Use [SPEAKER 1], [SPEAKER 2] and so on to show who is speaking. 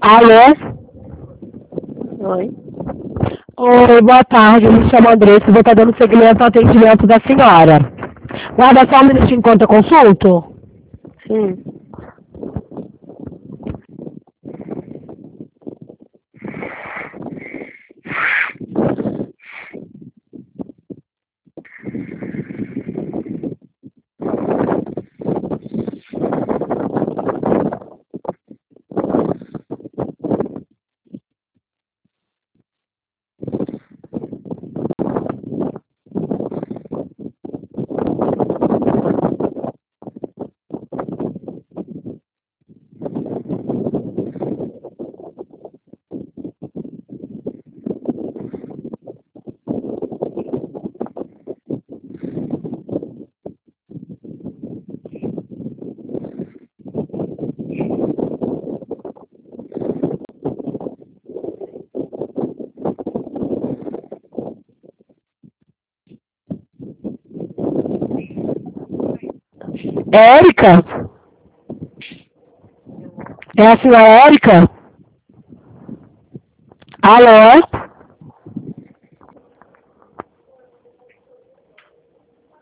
[SPEAKER 1] Alô?
[SPEAKER 2] Oi.
[SPEAKER 1] Oi, boa tarde. Me chamo Andressa. Vou estar dando seguimento ao atendimento da senhora. Guarda só um minutinho enquanto eu consulto.
[SPEAKER 2] Sim.
[SPEAKER 1] Érica? É a senhora Érica? Alô?